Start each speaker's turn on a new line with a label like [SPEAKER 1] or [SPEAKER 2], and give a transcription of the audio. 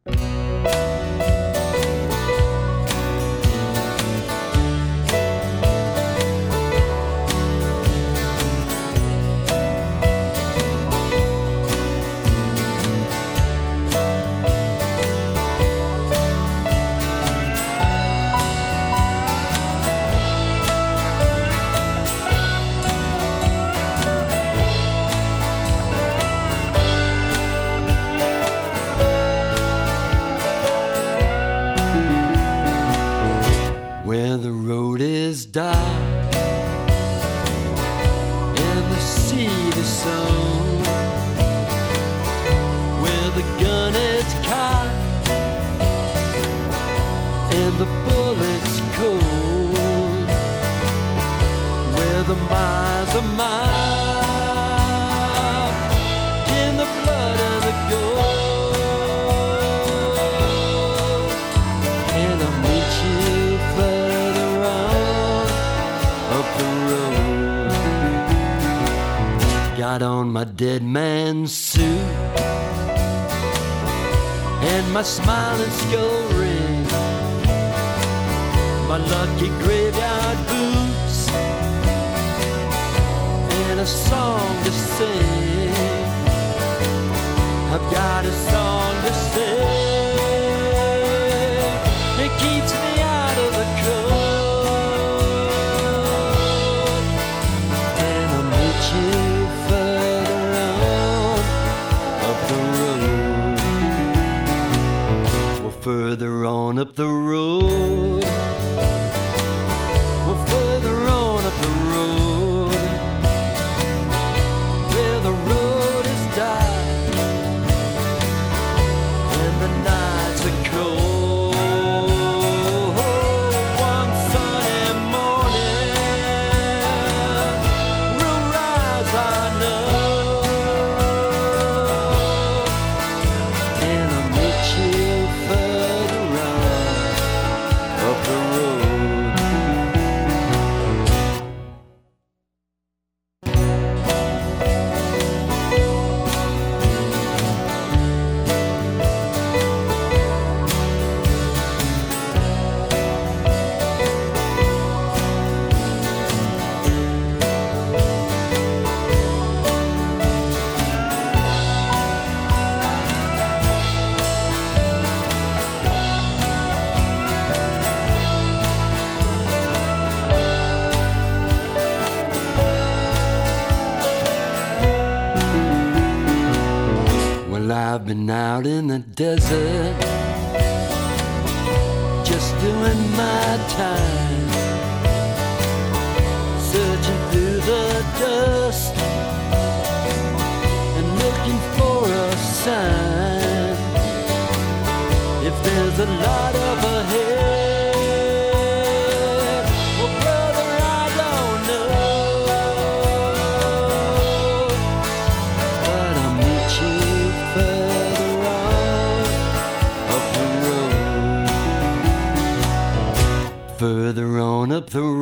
[SPEAKER 1] Where the road is dark and the seed is sown, where the gun is cocked and the bullets cold, where the miles are marked in the blood and the gold, and I'll meet you further on up the road. Got on my dead man's suit and my smiling skull ring, my lucky graveyard boots, and a song to sing. I've got a song to sing. It keeps me out of the cold, and I'll meet you further on up the road. Well, further on up the road. Well, further on up the road, where the road is dark and the nights are cold. One sunny morning will rise, I know, and I'll meet you further on up the road. Well, I've been out in the desert, just doing my time, searching through the dust and looking for a sign. If there's a lot up ahead, well, brother, I don't know, but I'll meet you further on up the road. Further on up the